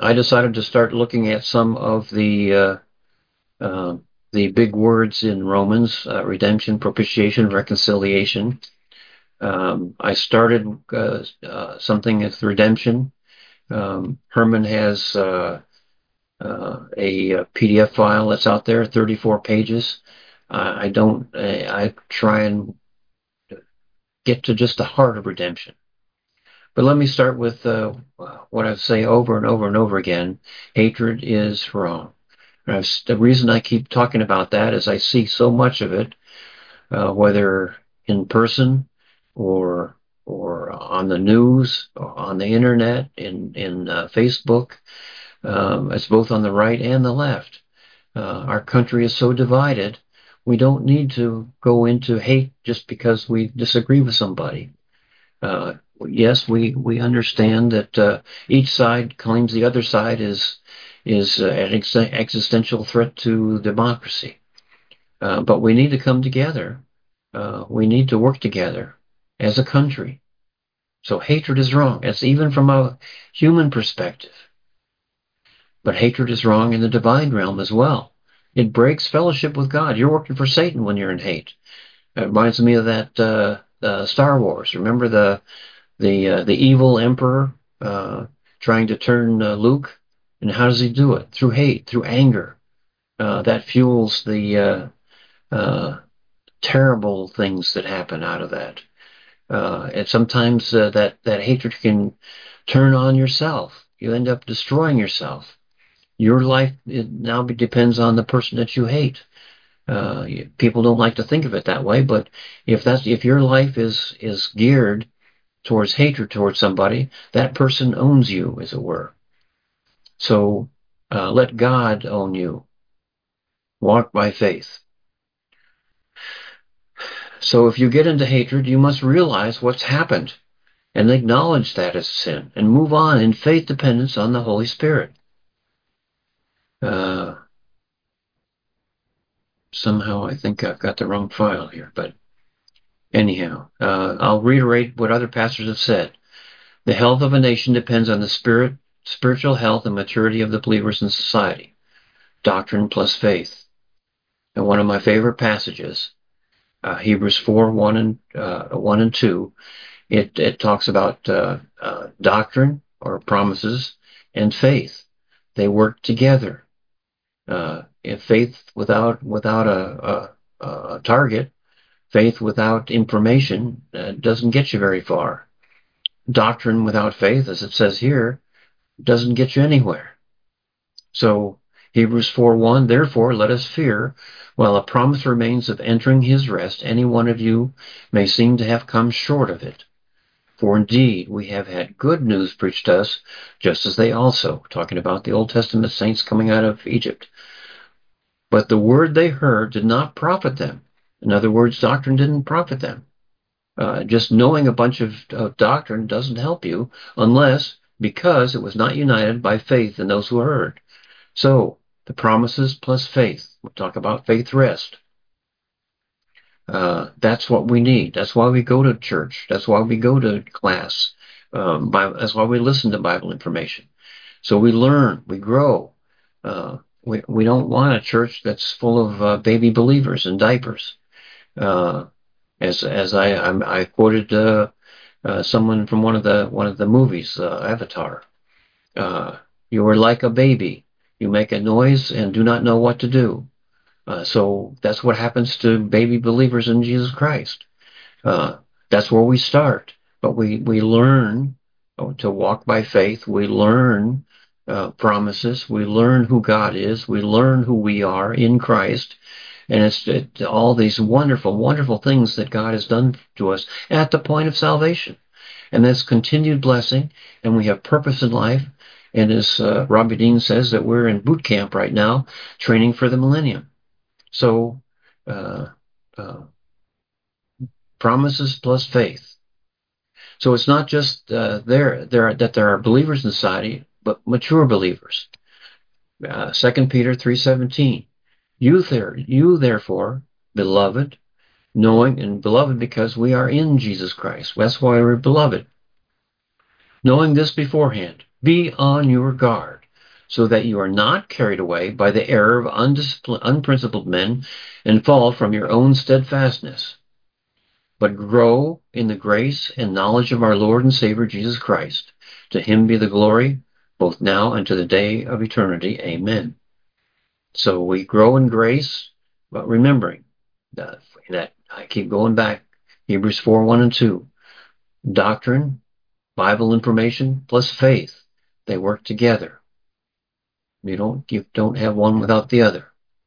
I decided to start looking at some of uh, the big words in Romans: redemption, propitiation, reconciliation. I started something with redemption. Herman has a PDF file that's out there, 34 pages. I don't. I try and get to just the heart of redemption. But let me start with what I say over and over and over again: hatred is wrong. The reason I keep talking about that is I see so much of it, whether in person or on the news, or on the internet, in Facebook. It's both on the right and the left. Our country is so divided. We don't need to go into hate just because we disagree with somebody. Uh, yes, we understand that each side claims the other side is an existential threat to democracy. But we need to come together. We need to work together as a country. So hatred is wrong. It's even from a human perspective. But hatred is wrong in the divine realm as well. It breaks fellowship with God. You're working for Satan when you're in hate. It reminds me of that Star Wars. Remember the evil emperor trying to turn Luke, and how does he do it? Through hate, through anger. That fuels the terrible things that happen out of that. And sometimes that hatred can turn on yourself. You end up destroying yourself. Your life now depends on the person that you hate. People don't like to think of it that way, but if your life is geared towards hatred towards somebody, that person owns you, as it were. So let God own you. Walk by faith. So if you get into hatred, you must realize what's happened and acknowledge that as sin and move on in faith dependence on the Holy Spirit. Uh, Somehow I think I've got the wrong file here, but anyhow, I'll reiterate what other pastors have said. The health of a nation depends on the spiritual health and maturity of the believers in society. Doctrine plus faith. And one of my favorite passages, Hebrews 4, 1 and 2, it talks about doctrine or promises and faith. They work together. If faith without a target, faith without information doesn't get you very far. Doctrine without faith, as it says here, doesn't get you anywhere. So Hebrews 4:1, therefore let us fear, while a promise remains of entering his rest, any one of you may seem to have come short of it. For indeed we have had good news preached to us, just as they also, talking about the Old Testament saints coming out of Egypt. But the word they heard did not profit them. In other words, doctrine didn't profit them. Just knowing a bunch of doctrine doesn't help you because it was not united by faith in those who heard. So the promises plus faith. We'll talk about faith rest. That's what we need. That's why we go to church. That's why we go to class. That's why we listen to Bible information. So we learn, we grow. We don't want a church that's full of baby believers in diapers. As I quoted someone from one of the movies, Avatar. You are like a baby. You make a noise and do not know what to do. So that's what happens to baby believers in Jesus Christ. That's where we start. But we learn to walk by faith. We learn promises. We learn who God is. We learn who we are in Christ. And it's all these wonderful, wonderful things that God has done to us at the point of salvation. And that's continued blessing. And we have purpose in life. And as Robbie Dean says, that we're in boot camp right now, training for the millennium. So, uh, uh, promises plus faith. So it's not just that there are believers in society, but mature believers. 2 Peter 3:17. You therefore, beloved, knowing, and beloved because we are in Jesus Christ. That's why we're beloved. Knowing this beforehand, be on your guard. so that you are not carried away by the error of unprincipled men and fall from your own steadfastness, but grow in the grace and knowledge of our Lord and Savior Jesus Christ. To him be the glory, both now and to the day of eternity. Amen. So we grow in grace, but remembering that I keep going back, Hebrews 4:1 and 2, doctrine, Bible information plus faith, they work together. You don't have one without the other.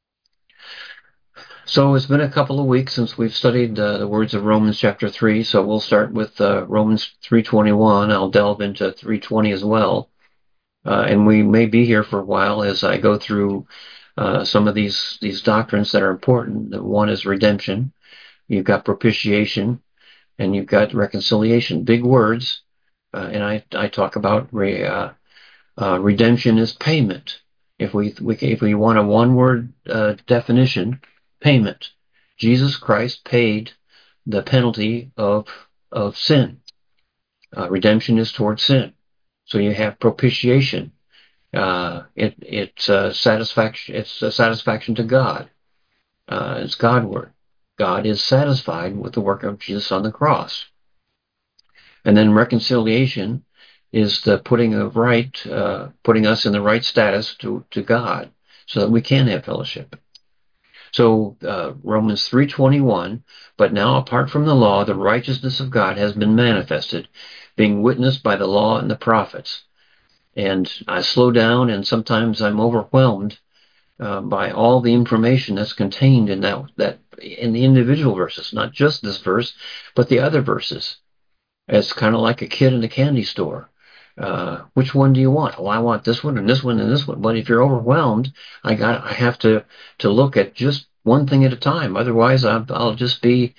So it's been a couple of weeks since we've studied the words of Romans chapter 3. So we'll start with Romans 3:21. I'll delve into 3:20 as well. And we may be here for a while as I go through some of these doctrines that are important. One is redemption. You've got propitiation, and you've got reconciliation. Big words. And I talk about redemption is payment. If we want a one-word definition, payment. Jesus Christ paid the penalty of sin. Redemption is towards sin. So you have propitiation. It's satisfaction. It's a satisfaction to God. It's Godward. God is satisfied with the work of Jesus on the cross. And then reconciliation is the putting us in the right status to God, so that we can have fellowship. So Romans 3:21, but now apart from the law, the righteousness of God has been manifested, being witnessed by the law and the prophets. And I slow down, and sometimes I'm overwhelmed by all the information that's contained in that in the individual verses, not just this verse, but the other verses. It's kind of like a kid in a candy store. Which one do you want? Oh, I want this one and this one and this one. But if you're overwhelmed, I have to look at just one thing at a time. Otherwise, I'll just be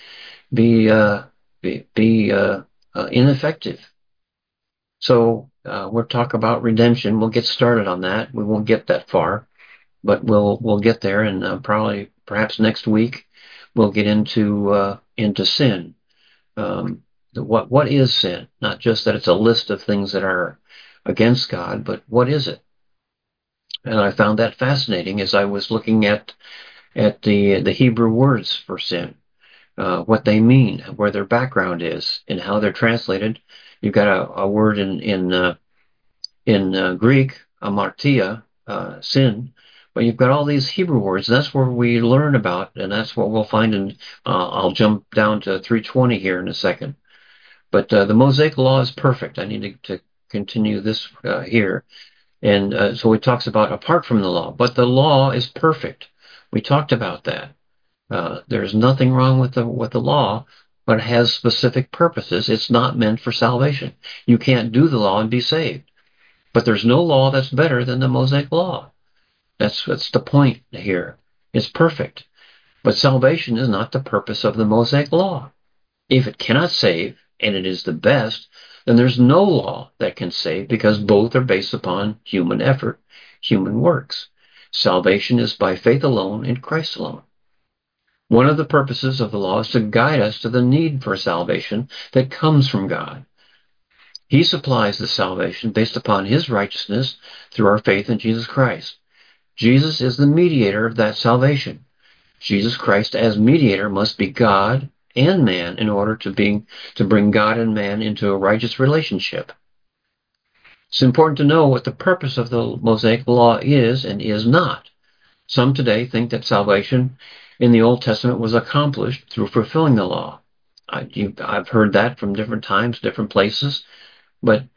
ineffective. So we'll talk about redemption. We'll get started on that. We won't get that far, but we'll get there, and perhaps next week we'll get into sin. What is sin? Not just that it's a list of things that are against God, but what is it? And I found that fascinating as I was looking at the Hebrew words for sin, what they mean, where their background is, and how they're translated. You've got a word in Greek, amartia, sin, but you've got all these Hebrew words. That's where we learn about, and that's what we'll find in. I'll jump down to 3:20 here in a second. But the Mosaic Law is perfect. I need to continue this here. And so it talks about apart from the law, but the law is perfect. We talked about that. There's nothing wrong with the law, but it has specific purposes. It's not meant for salvation. You can't do the law and be saved. But there's no law that's better than the Mosaic Law. That's the point here. It's perfect. But salvation is not the purpose of the Mosaic Law. If it cannot save, and it is the best, then there's no law that can save, because both are based upon human effort, human works. Salvation is by faith alone in Christ alone. One of the purposes of the law is to guide us to the need for salvation that comes from God. He supplies the salvation based upon his righteousness through our faith in Jesus Christ. Jesus is the mediator of that salvation. Jesus Christ as mediator must be God and man in order to bring God and man into a righteous relationship. It's important to know what the purpose of the Mosaic Law is and is not. Some today think that salvation in the Old Testament was accomplished through fulfilling the law. I've heard that from different times, different places, but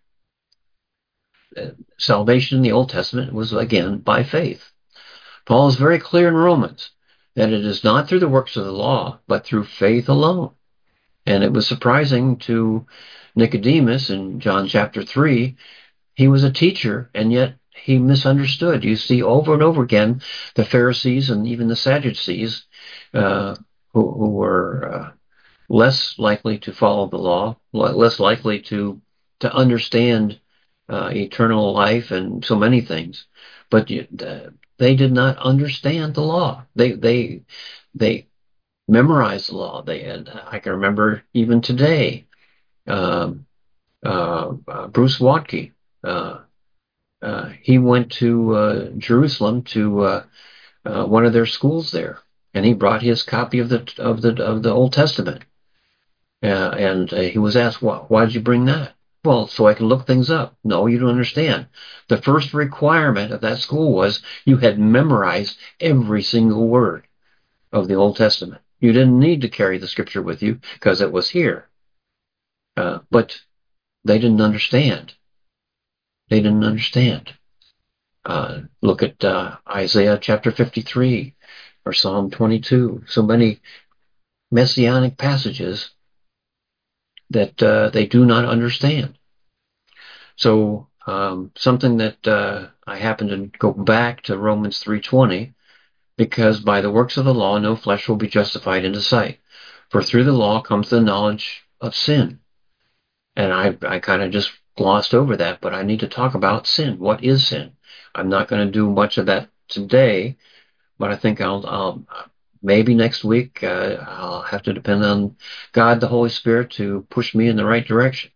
salvation in the Old Testament was, again, by faith. Paul is very clear in Romans that it is not through the works of the law, but through faith alone. And it was surprising to Nicodemus in John chapter 3. He was a teacher, and yet he misunderstood. You see over and over again the Pharisees and even the Sadducees who were less likely to follow the law, less likely to understand eternal life and so many things. But they did not understand the law. They memorized the law. I can remember even today, Bruce Watke, he went to Jerusalem to one of their schools there, and he brought his copy of the Old Testament. And he was asked, why did you bring that? Well, so I can look things up. No, you don't understand. The first requirement of that school was you had memorized every single word of the Old Testament. You didn't need to carry the scripture with you because it was here. But they didn't understand. They didn't understand. Look at Isaiah chapter 53 or Psalm 22. So many messianic passages that they do not understand. So something that I happen to go back to Romans 3:20, because by the works of the law no flesh will be justified in the sight. For through the law comes the knowledge of sin. And I kind of just glossed over that, but I need to talk about sin. What is sin? I'm not going to do much of that today, but I think I'll maybe next week I'll have to depend on God, the Holy Spirit, to push me in the right direction.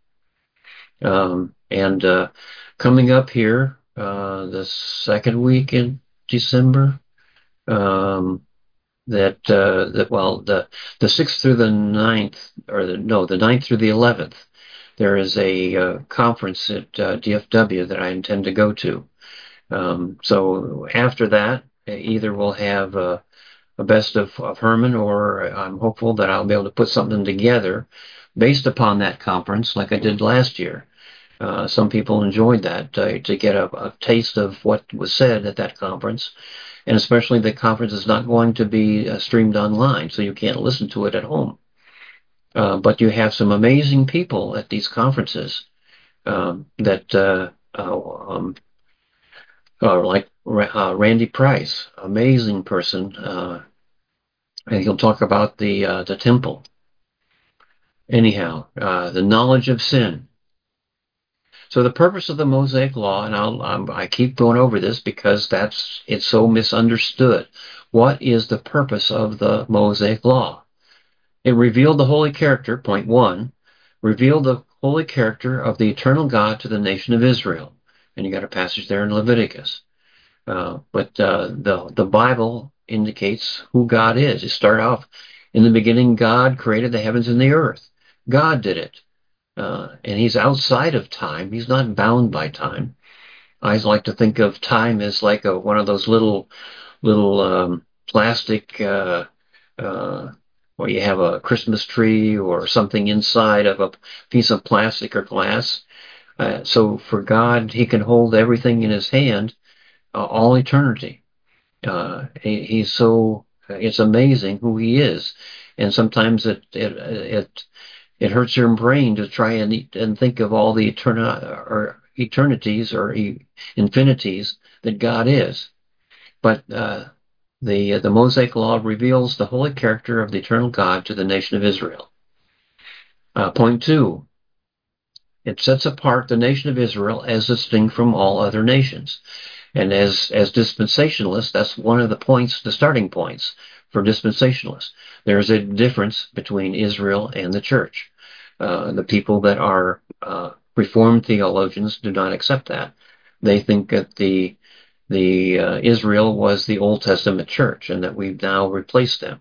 And coming up here, the second week in December, the 6th through the 9th, the 9th through the 11th, there is a conference at DFW that I intend to go to. So after that, either we'll have a best of Herman, or I'm hopeful that I'll be able to put something together based upon that conference like I did last year. Some people enjoyed that, to get a taste of what was said at that conference. And especially the conference is not going to be streamed online, so you can't listen to it at home. But you have some amazing people at these conferences like Randy Price, amazing person, and he'll talk about the temple. Anyhow, the knowledge of sin. So the purpose of the Mosaic Law, and I keep going over this because it's so misunderstood. What is the purpose of the Mosaic Law? It revealed the holy character, point one, revealed the holy character of the eternal God to the nation of Israel. And you got a passage there in Leviticus. But the Bible indicates who God is. You start off, in the beginning, God created the heavens and the earth. God did it. And he's outside of time. He's not bound by time. I like to think of time as like one of those little plastic, where you have a Christmas tree or something inside of a piece of plastic or glass. So for God, he can hold everything in his hand, all eternity. He's so, it's amazing who he is. And sometimes it hurts your brain to try and think of all the eternities or infinities that God is. But the Mosaic Law reveals the holy character of the eternal God to the nation of Israel. Point two, it sets apart the nation of Israel as distinct from all other nations. And as dispensationalists, that's one of the starting points for dispensationalists. There's a difference between Israel and the church. The people that are Reformed theologians do not accept that. They think that the Israel was the Old Testament church and that we've now replaced them.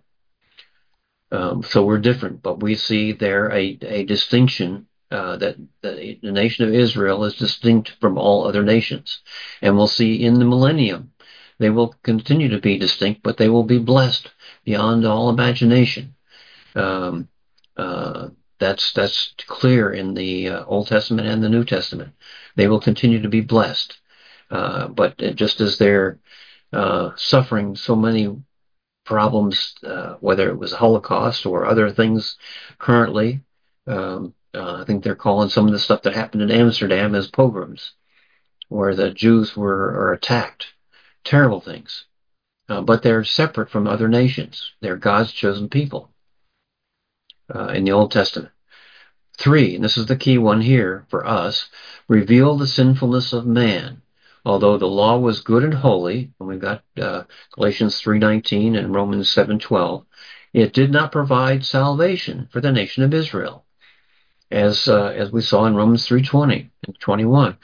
So we're different, but we see there a distinction, that the nation of Israel is distinct from all other nations. And we'll see in the millennium, they will continue to be distinct, but they will be blessed beyond all imagination. That's clear in the Old Testament and the New Testament. They will continue to be blessed. But just as they're suffering so many problems, whether it was Holocaust or other things currently, I think they're calling some of the stuff that happened in Amsterdam as pogroms, where the Jews are attacked. Terrible things. But they're separate from other nations. They're God's chosen people in the Old Testament. 3, and this is the key one here for us, reveal the sinfulness of man. Although the law was good and holy, and we've got Galatians 3:19 and Romans 7:12, it did not provide salvation for the nation of Israel, as we saw in Romans 3:20 and 21.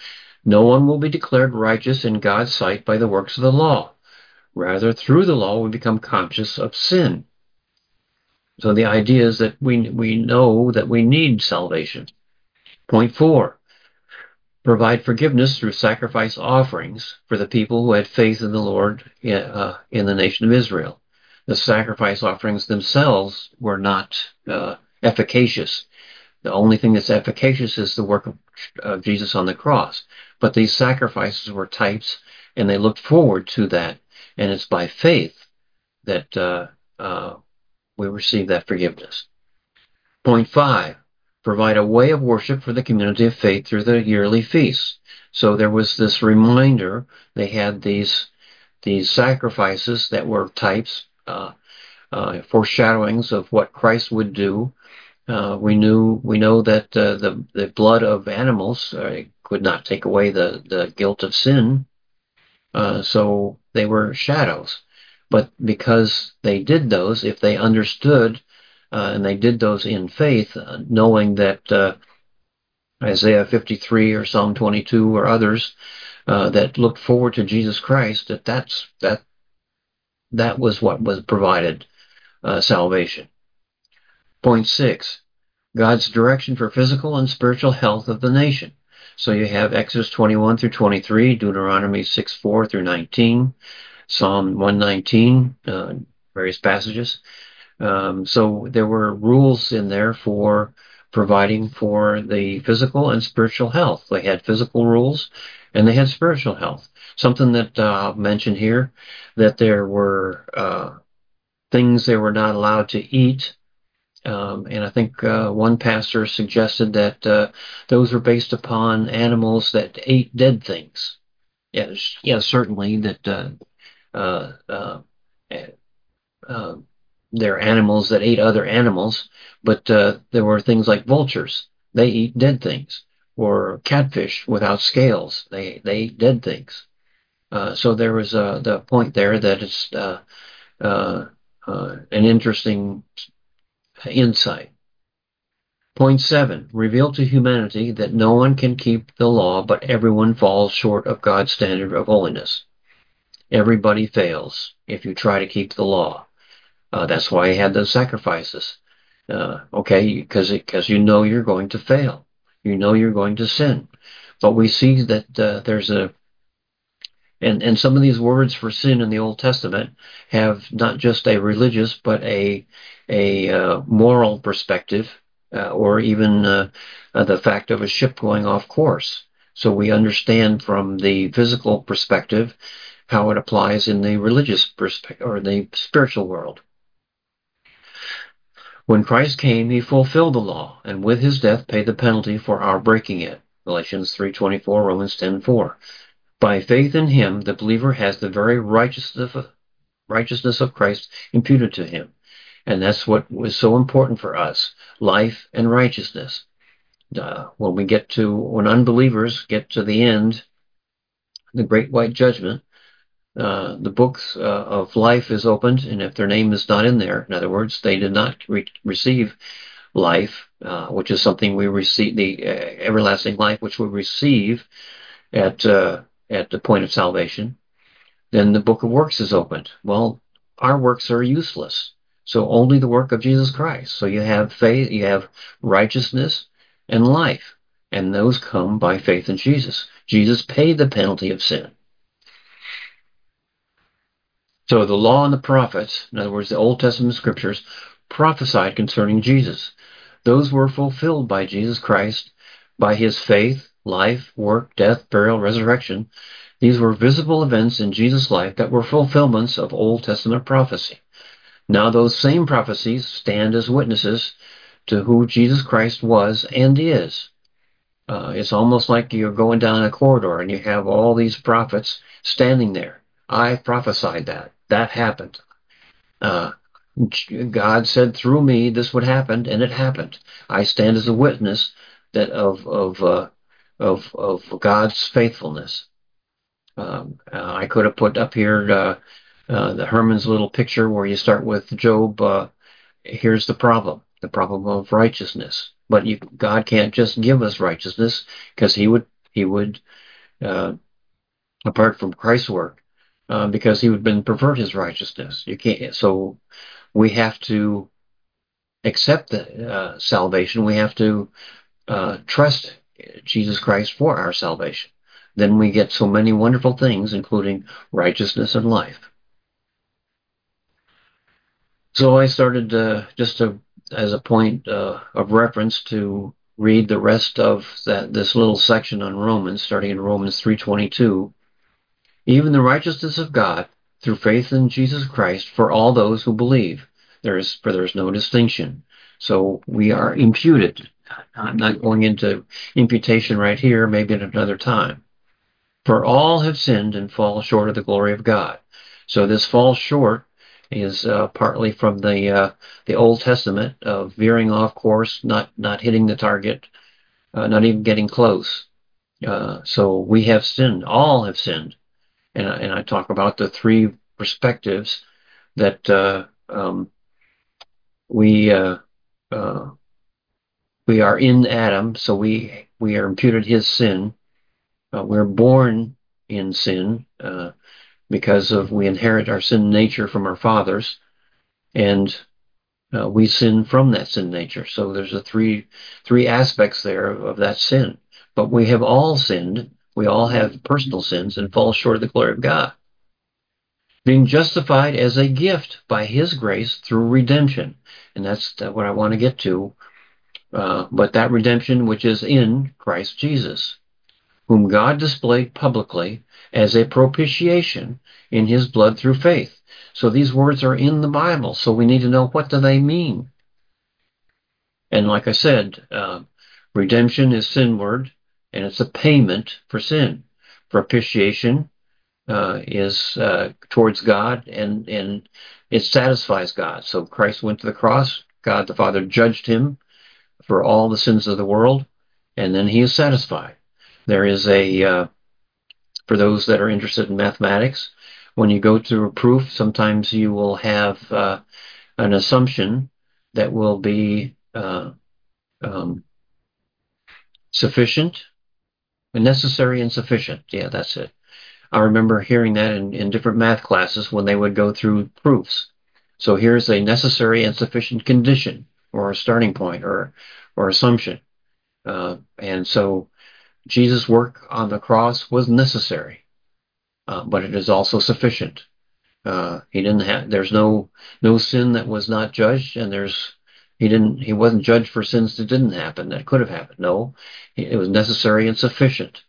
No one will be declared righteous in God's sight by the works of the law. Rather, through the law, we become conscious of sin. So the idea is that we know that we need salvation. Point 4, provide forgiveness through sacrifice offerings for the people who had faith in the Lord in the nation of Israel. The sacrifice offerings themselves were not efficacious. The only thing that's efficacious is the work of Jesus on the cross. But these sacrifices were types, and they looked forward to that. And it's by faith that we receive that forgiveness. Point 5, provide a way of worship for the community of faith through the yearly feasts. So there was this reminder. They had these sacrifices that were types, foreshadowings of what Christ would do. We know that the blood of animals could not take away the guilt of sin. So they were shadows. But because they did those, if they understood and they did those in faith, knowing that Isaiah 53 or Psalm 22 or others that looked forward to Jesus Christ, that was what was provided salvation. Point 6, God's direction for physical and spiritual health of the nation. So you have Exodus 21 through 23, Deuteronomy 6:4 through 19, Psalm 119, various passages. So there were rules in there for providing for the physical and spiritual health. They had physical rules and they had spiritual health. Something that I'll mention here, that there were things they were not allowed to eat. And I think one pastor suggested that those were based upon animals that ate dead things. Yeah, certainly that uh, uh, they're animals that ate other animals, but there were things like vultures. They eat dead things, or catfish without scales. They eat dead things. So there was the point there that it's an interesting insight. Point 7, reveal to humanity that no one can keep the law, but everyone falls short of God's standard of holiness. Everybody fails if you try to keep the law. That's why he had those sacrifices. Okay, because you know you're going to fail. You know you're going to sin. But we see that there's and some of these words for sin in the Old Testament have not just a religious but a moral perspective, or even the fact of a ship going off course. So we understand from the physical perspective how it applies in the religious perspective or the spiritual world. When Christ came, he fulfilled the law, and with his death paid the penalty for our breaking it. Galatians 3:24, Romans 10:4. By faith in him, the believer has the very righteousness of Christ imputed to him. And that's what was so important for us, life and righteousness. When unbelievers get to the end, the great white judgment, the books of life is opened, and if their name is not in there, in other words, they did not receive life, which is something we receive, the everlasting life, which we receive at the point of salvation, then the book of works is opened. Well, our works are useless. So only the work of Jesus Christ. So you have faith, you have righteousness and life. And those come by faith in Jesus. Jesus paid the penalty of sin. So the law and the prophets, in other words, the Old Testament scriptures, prophesied concerning Jesus. Those were fulfilled by Jesus Christ, by his faith, life, work, death, burial, resurrection. These were visible events in Jesus' life that were fulfillments of Old Testament prophecy. Now those same prophecies stand as witnesses to who Jesus Christ was and is. It's almost like you're going down a corridor and you have all these prophets standing there. I prophesied that. That happened. God said through me this would happen, and it happened. I stand as a witness that of God's faithfulness. I could have put up here the Herman's little picture where you start with Job. Here's the problem of righteousness. But God can't just give us righteousness, because he would uh, apart from Christ's work, because he would then pervert his righteousness. You can't. So we have to accept the salvation. We have to trust Jesus Christ for our salvation. Then we get so many wonderful things, including righteousness and life. So I started as a point of reference to read the rest of this little section on Romans, starting in Romans 3:22. Even the righteousness of God through faith in Jesus Christ for all those who believe. There is no distinction. So we are imputed. I'm not going into imputation right here, maybe at another time. For all have sinned and fall short of the glory of God. So this fall short is partly from the Old Testament of veering off course, not hitting the target, not even getting close. So we have sinned. All have sinned, and I talk about the three perspectives that we are in Adam, so we are imputed his sin. We're born in sin. Because we inherit our sin nature from our fathers, and we sin from that sin nature. So there's three aspects there of that sin. But we have all sinned. We all have personal sins and fall short of the glory of God. Being justified as a gift by his grace through redemption. And that's what I want to get to. But that redemption which is in Christ Jesus, whom God displayed publicly as a propitiation in his blood through faith. So these words are in the Bible, so we need to know, what do they mean? And like I said, redemption is sin word, and it's a payment for sin. Propitiation is towards God, and it satisfies God. So Christ went to the cross. God the Father judged him for all the sins of the world, and then he is satisfied. There is for those that are interested in mathematics, when you go through a proof, sometimes you will have an assumption that will be um, sufficient, necessary and sufficient. Yeah, that's it. I remember hearing that in different math classes when they would go through proofs. So here's a necessary and sufficient condition, or a starting point, or assumption. And so Jesus' work on the cross was necessary, but it is also sufficient. There's no sin that was not judged, and he wasn't judged for sins that didn't happen, that could have happened. No, it was necessary and sufficient.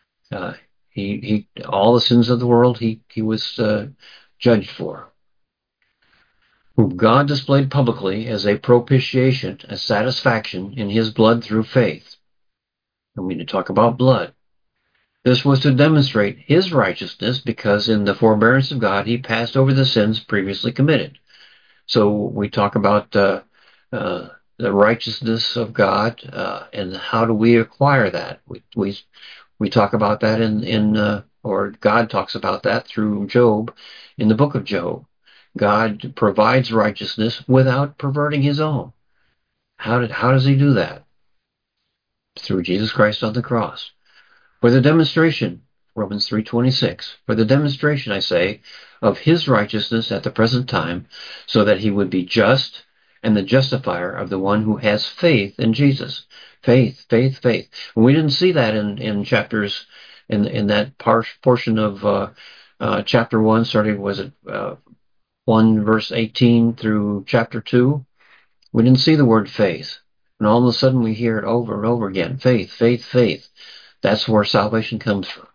All the sins of the world he was judged for. Whom God displayed publicly as a propitiation, a satisfaction in his blood through faith. And we need to talk about blood. This was to demonstrate his righteousness, because in the forbearance of God he passed over the sins previously committed. So we talk about the righteousness of God, and how do we acquire that? We talk about that or God talks about that through Job, in the book of Job. God provides righteousness without perverting his own. How does he do that? Through Jesus Christ on the cross. For the demonstration, Romans 3:26, for the demonstration, I say, of his righteousness at the present time, so that he would be just and the justifier of the one who has faith in Jesus. Faith, faith, faith. And we didn't see that in chapters, in that portion of chapter 1, starting, was it 1 verse 18 through chapter 2? We didn't see the word faith. And all of a sudden we hear it over and over again. Faith, faith, faith. That's where salvation comes from.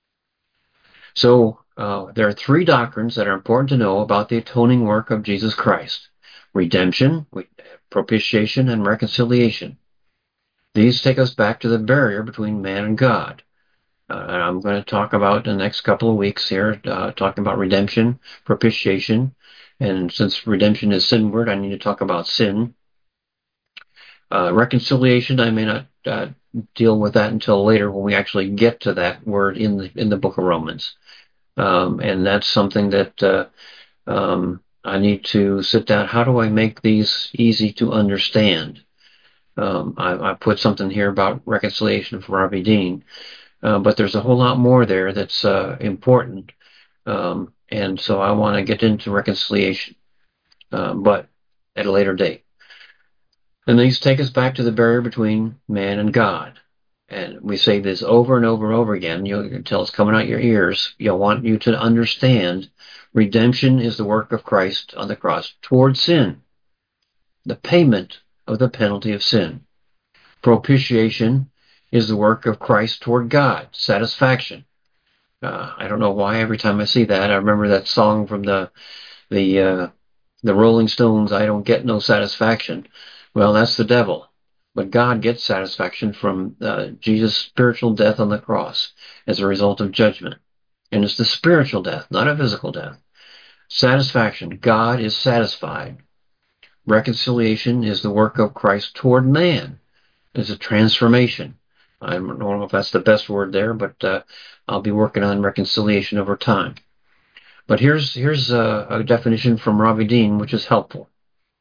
So there are three doctrines that are important to know about the atoning work of Jesus Christ: redemption, propitiation, and reconciliation. These take us back to the barrier between man and God. And I'm going to talk about in the next couple of weeks here, talking about redemption, propitiation, and since redemption is sin word, I need to talk about sin. Reconciliation, I may not deal with that until later, when we actually get to that word in the book of Romans. And that's something that I need to sit down. How do I make these easy to understand? I put something here about reconciliation from R.B. Dean. But there's a whole lot more there that's important. And so I want to get into reconciliation, but at a later date. And these take us back to the barrier between man and God. And we say this over and over and over again until it's coming out your ears. I want you to understand redemption is the work of Christ on the cross toward sin, the payment of the penalty of sin. Propitiation is the work of Christ toward God, satisfaction. I don't know why every time I see that, I remember that song from the uh, the Rolling Stones, I don't get no satisfaction. Well, that's the devil. But God gets satisfaction from Jesus' spiritual death on the cross as a result of judgment. And it's the spiritual death, not a physical death. Satisfaction. God is satisfied. Reconciliation is the work of Christ toward man. It's a transformation. I don't know if that's the best word there, but I'll be working on reconciliation over time. But here's a definition from Ravi Dean, which is helpful.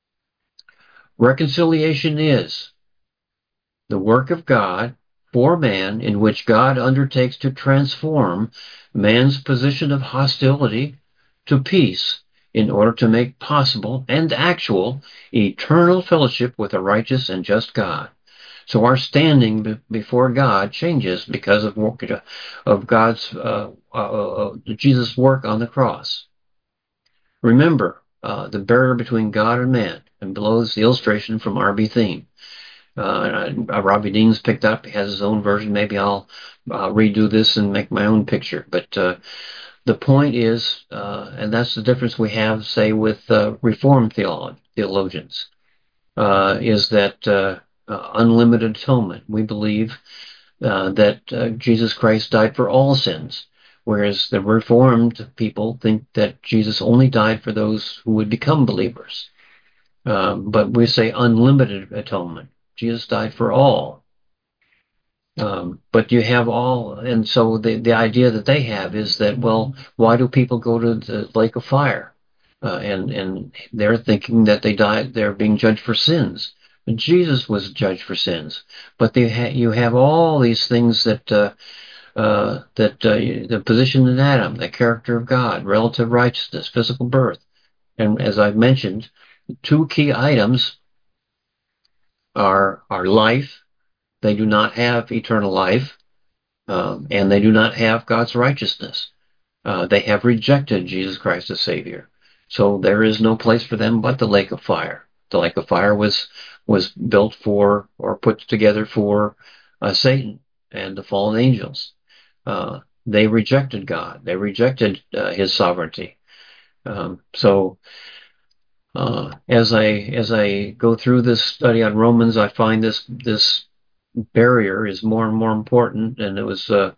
Reconciliation is the work of God for man in which God undertakes to transform man's position of hostility to peace in order to make possible and actual eternal fellowship with a righteous and just God. So our standing before God changes because of God's Jesus' work on the cross. Remember the barrier between God and man, and below is the illustration from R.B. Theme. Robbie Dean's picked up. He has his own version. Maybe I'll redo this and make my own picture. But the point is, and that's the difference we have, say, with Reformed theologians, is that unlimited atonement. We believe that Jesus Christ died for all sins, whereas the Reformed people think that Jesus only died for those who would become believers. But we say unlimited atonement. Jesus died for all. But you have all, and so the idea that they have is that, well, why do people go to the lake of fire? And they're thinking that they're being judged for sins. And Jesus was judged for sins. But you have all these things that the position in Adam, the character of God, relative righteousness, physical birth. And as I've mentioned, two key items are life. They do not have eternal life, and they do not have God's righteousness. They have rejected Jesus Christ as Savior. So there is no place for them but the lake of fire. The lake of fire was built for, or put together for, Satan and the fallen angels. They rejected God. They rejected His sovereignty. So as I go through this study on Romans, I find this barrier is more and more important, and it was a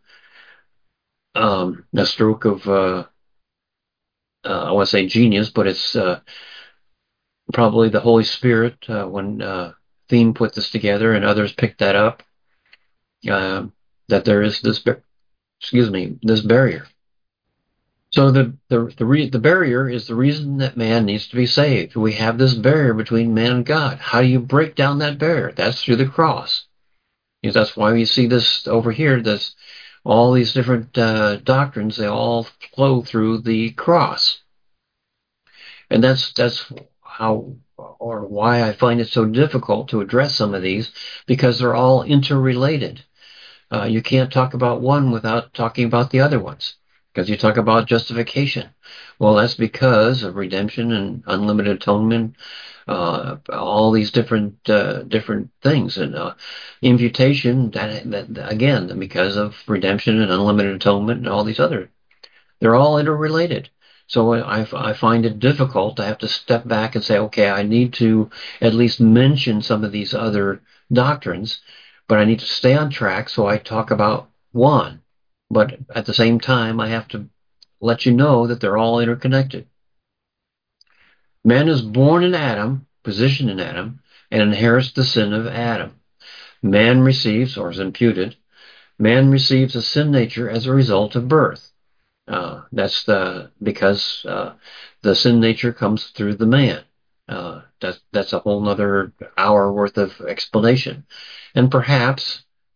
stroke of I want to say genius, but it's probably the Holy Spirit when Theme put this together and others picked that up. That there is this barrier. So the barrier is the reason that man needs to be saved. We have this barrier between man and God. How do you break down that barrier? That's through the cross. Because that's why we see this over here. This all these different doctrines. They all flow through the cross, and that's how or why I find it so difficult to address some of these, because they're all interrelated. You can't talk about one without talking about the other ones. Because you talk about justification. Well, that's because of redemption and unlimited atonement, all these different things, and imputation. That again, because of redemption and unlimited atonement and all these other, they're all interrelated. So I find it difficult to have to step back and say, okay, I need to at least mention some of these other doctrines, but I need to stay on track, so I talk about one. But at the same time, I have to let you know that they're all interconnected. Man is born in Adam, positioned in Adam, and inherits the sin of Adam. Man receives, or is imputed, man receives a sin nature as a result of birth. That's because the sin nature comes through the man. That's a whole nother hour worth of explanation. And perhaps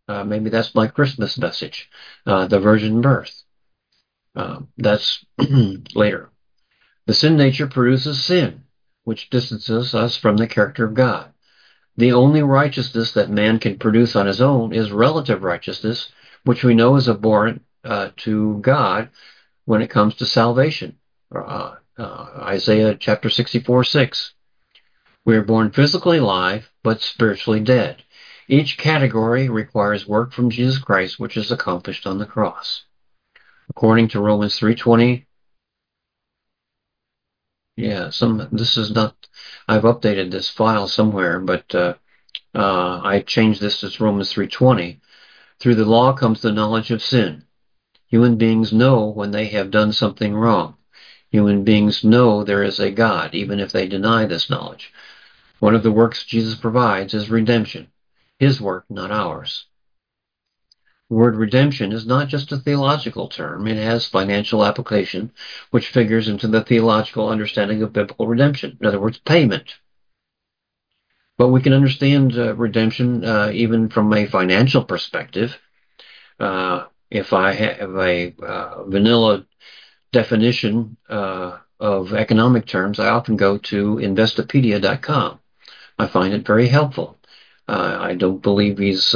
Maybe that's my Christmas message, the virgin birth. That's later. The sin nature produces sin, which distances us from the character of God. The only righteousness that man can produce on his own is relative righteousness, which we know is abhorrent to God when it comes to salvation. Isaiah chapter 64:6. We are born physically alive, but spiritually dead. Each category requires work from Jesus Christ, which is accomplished on the cross. According to Romans 3:20, this is not, I've updated this file somewhere, but I changed this to Romans 3:20. Through the law comes the knowledge of sin. Human beings know when they have done something wrong. Human beings know there is a God, even if they deny this knowledge. One of the works Jesus provides is redemption. His work, not ours. The word redemption is not just a theological term. It has financial application, which figures into the theological understanding of biblical redemption. In other words, payment. But we can understand redemption even from a financial perspective. If I have a vanilla definition of economic terms, I often go to Investopedia.com. I find it very helpful. I don't believe he's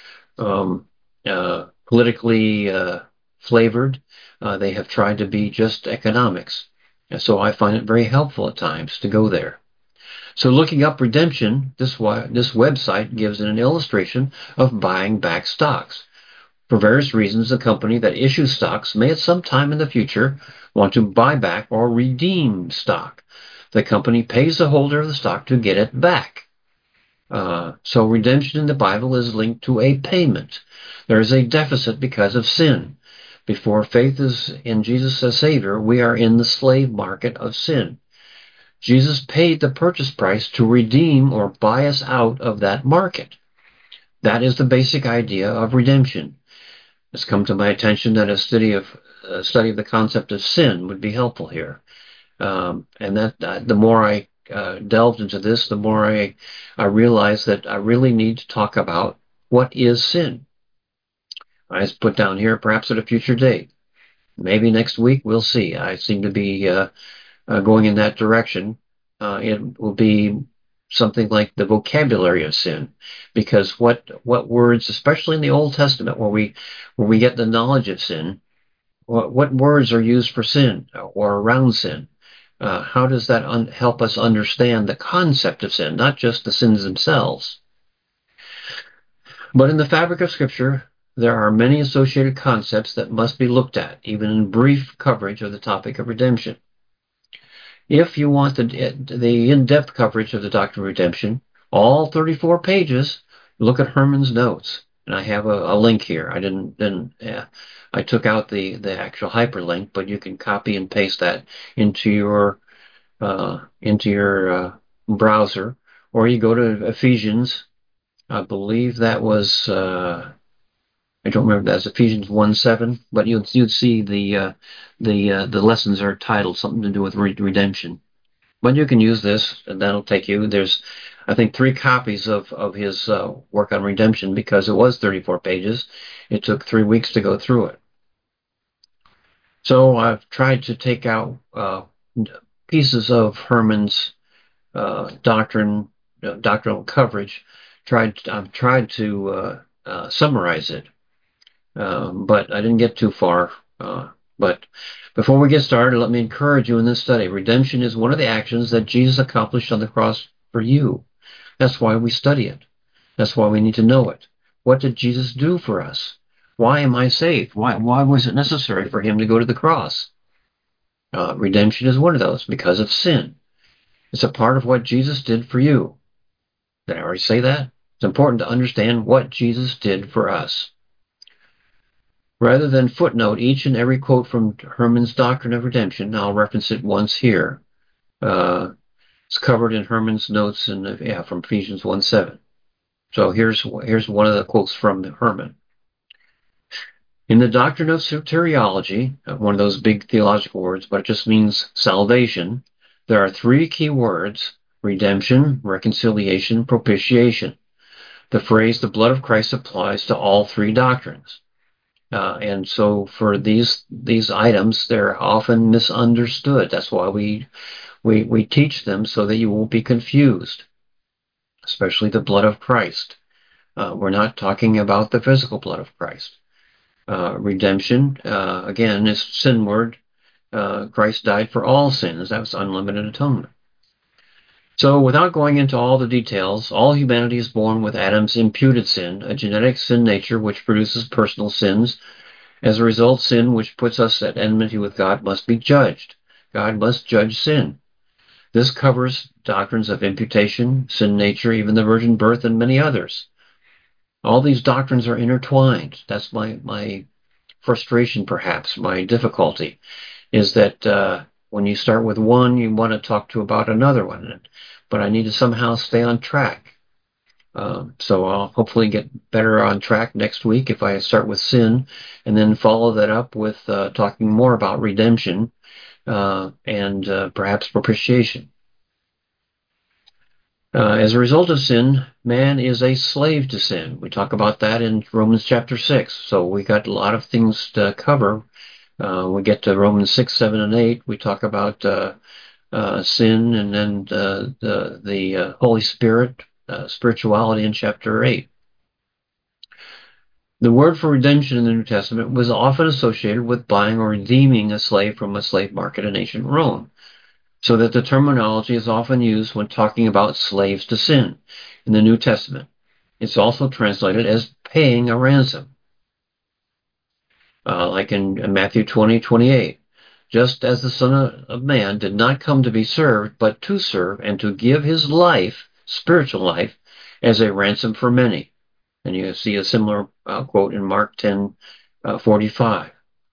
politically flavored. They have tried to be just economics. So I find it very helpful at times to go there. So looking up redemption, this website gives an illustration of buying back stocks. For various reasons, the company that issues stocks may at some time in the future want to buy back or redeem stock. The company pays the holder of the stock to get it back. So redemption in the Bible is linked to a payment. There is a deficit because of sin. Before faith is in Jesus as Savior, we are in the slave market of sin. Jesus paid the purchase price to redeem or buy us out of that market. That is the basic idea of redemption. It's come to my attention that a study of the concept of sin would be helpful here. And that the more I delved into this, the more I realized that I really need to talk about what is sin. I just put down here, perhaps at a future date. Maybe next week, we'll see. I seem to be going in that direction. It will be something like the vocabulary of sin, because what words, especially in the Old Testament, where we get the knowledge of sin, what words are used for sin or around sin? How does that help us understand the concept of sin, not just the sins themselves? But in the fabric of Scripture, there are many associated concepts that must be looked at, even in brief coverage of the topic of redemption. If you want the in-depth coverage of the doctrine of redemption, all 34 pages, look at Herman's notes. And I have a link here. I took out the actual hyperlink, but you can copy and paste that into your browser, or you go to Ephesians. I believe that was I don't remember, that's Ephesians 1:7, but you'd see the lessons are titled something to do with redemption. But you can use this, and that'll take you. There's, I think, 3 copies of his work on redemption, because it was 34 pages. It took 3 weeks to go through it. So I've tried to take out pieces of Herman's doctrinal coverage. I've tried to summarize it, but I didn't get too far. But before we get started, let me encourage you in this study. Redemption is one of the actions that Jesus accomplished on the cross for you. That's why we study it. That's why we need to know it. What did Jesus do for us? Why am I saved? Why was it necessary for him to go to the cross? Redemption is one of those, because of sin. It's a part of what Jesus did for you. Did I already say that? It's important to understand what Jesus did for us. Rather than footnote each and every quote from Herman's Doctrine of Redemption, I'll reference it once here. It's covered in Herman's notes from Ephesians 1:7. So here's one of the quotes from Herman. In the doctrine of soteriology, one of those big theological words, but it just means salvation, there are 3 key words: redemption, reconciliation, propitiation. The phrase "the blood of Christ" applies to all three doctrines. And so for these items, they're often misunderstood. That's why we teach them, so that you won't be confused, especially the blood of Christ. We're not talking about the physical blood of Christ. Redemption, again, is sinward. Christ died for all sins. That was unlimited atonement. So without going into all the details, all humanity is born with Adam's imputed sin, a genetic sin nature which produces personal sins. As a result, sin which puts us at enmity with God must be judged. God must judge sin. This covers doctrines of imputation, sin nature, even the virgin birth, and many others. All these doctrines are intertwined. That's my frustration, perhaps, my difficulty, is that when you start with one, you want to talk about another one. But I need to somehow stay on track. So I'll hopefully get better on track next week if I start with sin and then follow that up with talking more about redemption and perhaps propitiation. As a result of sin, man is a slave to sin. We talk about that in Romans chapter 6. So we got a lot of things to cover. We get to Romans 6, 7, and 8. We talk about sin, and then the Holy Spirit, spirituality in chapter 8. The word for redemption in the New Testament was often associated with buying or redeeming a slave from a slave market in ancient Rome, so that the terminology is often used when talking about slaves to sin in the New Testament. It's also translated as paying a ransom, like in Matthew 20:28. Just as the Son of Man did not come to be served, but to serve and to give his life, spiritual life, as a ransom for many. And you see a similar quote in Mark 10:45.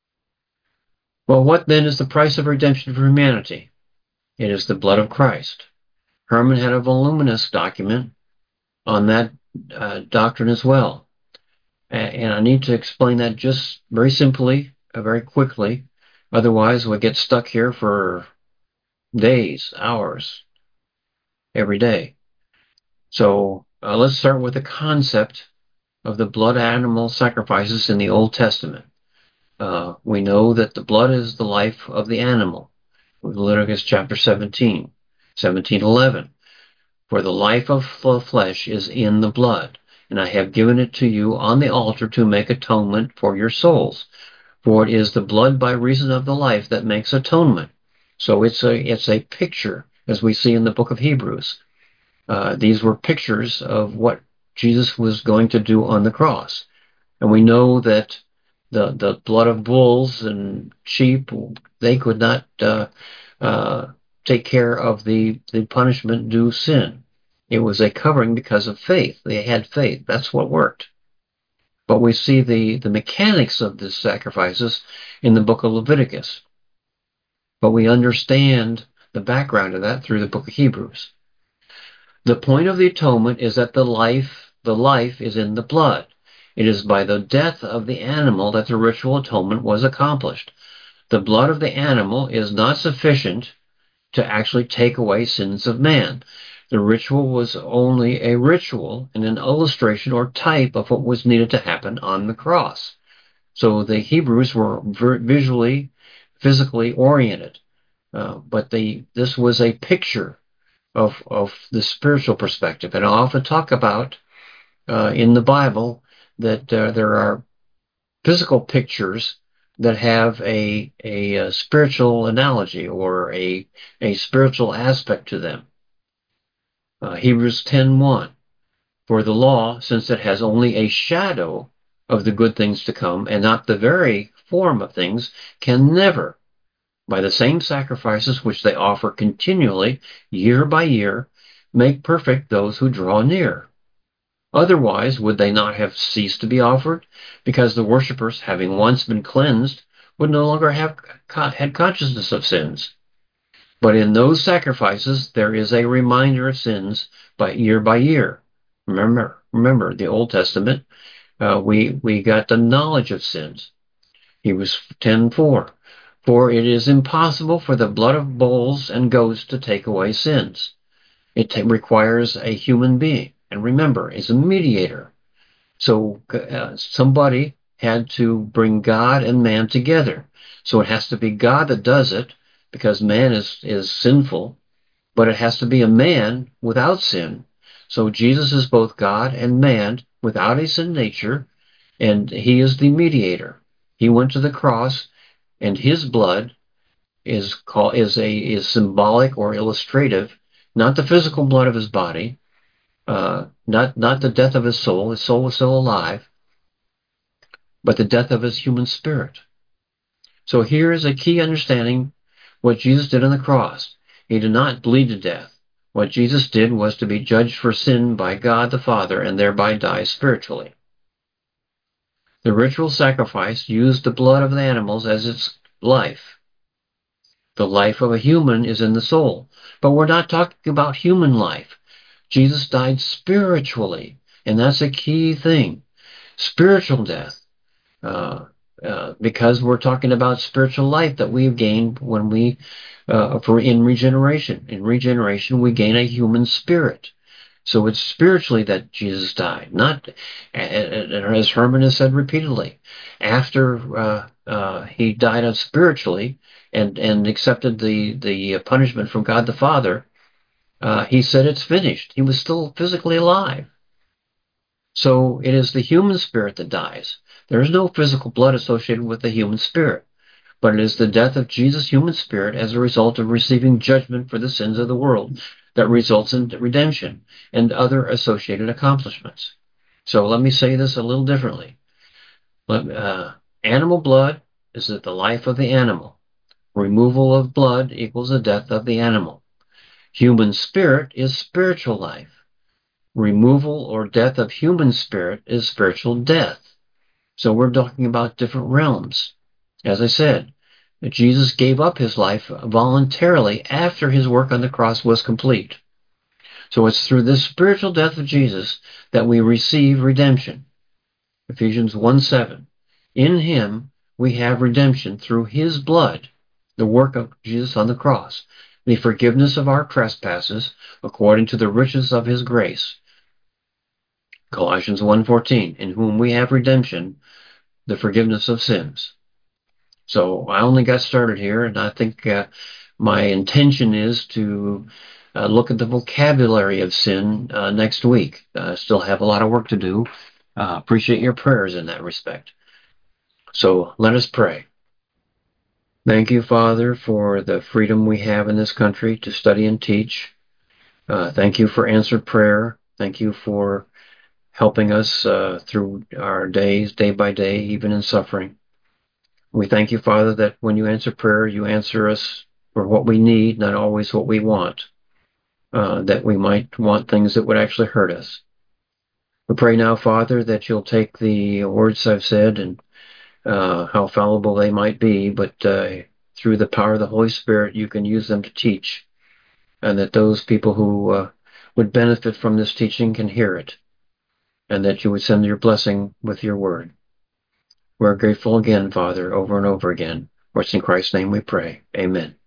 Well, what then is the price of redemption for humanity? It is the blood of Christ. Herman had a voluminous document on that doctrine as well. And I need to explain that just very simply, very quickly. Otherwise, we'll get stuck here for days, hours, every day. So let's start with the concept of the blood animal sacrifices in the Old Testament. We know that the blood is the life of the animal. Leviticus chapter 17, 17:11. For the life of the flesh is in the blood, and I have given it to you on the altar to make atonement for your souls. For it is the blood by reason of the life that makes atonement. So it's a picture, as we see in the book of Hebrews. These were pictures of what Jesus was going to do on the cross. And we know that the blood of bulls and sheep, they could not take care of the punishment due sin. It was a covering because of faith. They had faith. That's what worked. But we see the mechanics of the sacrifices in the book of Leviticus. But we understand the background of that through the book of Hebrews. The point of the atonement is that the life is in the blood. It is by the death of the animal that the ritual atonement was accomplished. The blood of the animal is not sufficient to actually take away sins of man. The ritual was only a ritual and an illustration or type of what was needed to happen on the cross. So the Hebrews were visually, physically oriented, but this was a picture of the spiritual perspective. And I often talk about in the Bible that there are physical pictures that have a spiritual analogy or a spiritual aspect to them. Hebrews 10:1. For the law, since it has only a shadow of the good things to come and not the very form of things, can never, by the same sacrifices which they offer continually, year by year, make perfect those who draw near. Otherwise, would they not have ceased to be offered? Because the worshippers, having once been cleansed, would no longer have had consciousness of sins. But in those sacrifices, there is a reminder of sins by year. Remember the Old Testament. We got the knowledge of sins. Hebrews 10:4. For it is impossible for the blood of bulls and goats to take away sins. It requires a human being. And remember, is a mediator. So somebody had to bring God and man together. So it has to be God that does it, because man is sinful, but it has to be a man without sin. So Jesus is both God and man without a sin nature, and he is the mediator. He went to the cross, and his blood is symbolic or illustrative, not the physical blood of his body, not the death of his soul. His soul was still alive, but the death of his human spirit. So here is a key understanding what Jesus did on the cross. He did not bleed to death. What Jesus did was to be judged for sin by God the Father and thereby die spiritually. The ritual sacrifice used the blood of the animals as its life. The life of a human is in the soul. But we're not talking about human life. Jesus died spiritually, and that's a key thing. Spiritual death. Because we're talking about spiritual life that we've gained when we, in regeneration. In regeneration, we gain a human spirit. So it's spiritually that Jesus died, not, as Herman has said repeatedly, after he died spiritually and accepted the punishment from God the Father. He said it's finished. He was still physically alive. So it is the human spirit that dies. There is no physical blood associated with the human spirit, but it is the death of Jesus' human spirit as a result of receiving judgment for the sins of the world that results in redemption and other associated accomplishments. So let me say this a little differently. Animal blood is the life of the animal. Removal of blood equals the death of the animal. Human spirit is spiritual life. Removal or death of human spirit is spiritual death. So we're talking about different realms. As I said, Jesus gave up his life voluntarily after his work on the cross was complete. So it's through this spiritual death of Jesus that we receive redemption. Ephesians 1:7. In him we have redemption through his blood, the work of Jesus on the cross, the forgiveness of our trespasses according to the riches of his grace. Colossians 1:14, in whom we have redemption, the forgiveness of sins. So I only got started here, and I think my intention is to look at the vocabulary of sin next week. Still have a lot of work to do. Appreciate your prayers in that respect. So let us pray. Thank you, Father, for the freedom we have in this country to study and teach. Thank you for answered prayer. Thank you for helping us through our days, day by day, even in suffering. We thank you, Father, that when you answer prayer, you answer us for what we need, not always what we want, that we might want things that would actually hurt us. We pray now, Father, that you'll take the words I've said and how fallible they might be, but through the power of the Holy Spirit, you can use them to teach, and that those people who would benefit from this teaching can hear it, and that you would send your blessing with your word. We're grateful again, Father, over and over again. For it's in Christ's name we pray. Amen.